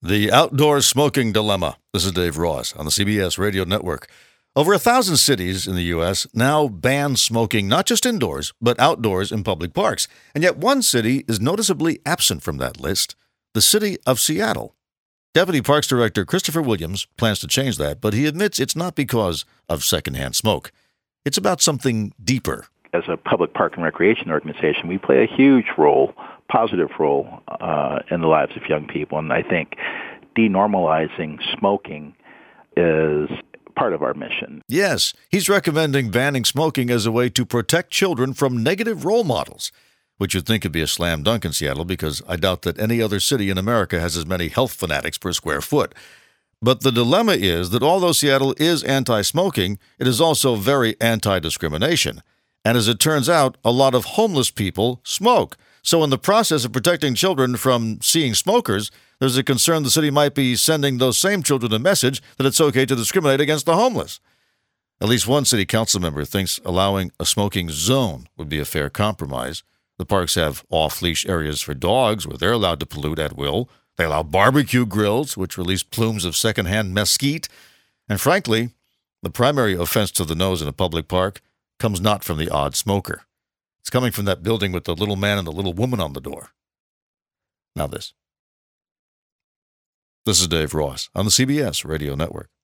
The Outdoor Smoking Dilemma. This is Dave Ross on the CBS Radio Network. Over 1,000 cities in the U.S. now ban smoking not just indoors, but outdoors in public parks. And yet one city is noticeably absent from that list, the city of Seattle. Deputy Parks Director Christopher Williams plans to change that, but he admits it's not because of secondhand smoke. It's about something deeper. As a public park and recreation organization, we play a huge role, positive role, in the lives of young people. And I think denormalizing smoking is part of our mission. Yes, he's recommending banning smoking as a way to protect children from negative role models, which you'd think would be a slam dunk in Seattle because I doubt that any other city in America has as many health fanatics per square foot. But the dilemma is that although Seattle is anti-smoking, it is also very anti-discrimination. And as it turns out, a lot of homeless people smoke. So in the process of protecting children from seeing smokers, there's a concern the city might be sending those same children a message that it's okay to discriminate against the homeless. At least one city council member thinks allowing a smoking zone would be a fair compromise. The parks have off-leash areas for dogs where they're allowed to pollute at will. They allow barbecue grills, which release plumes of secondhand mesquite. And frankly, the primary offense to the nose in a public park comes not from the odd smoker. It's coming from that building with the little man and the little woman on the door. Now this. This is Dave Ross on the CBS Radio Network.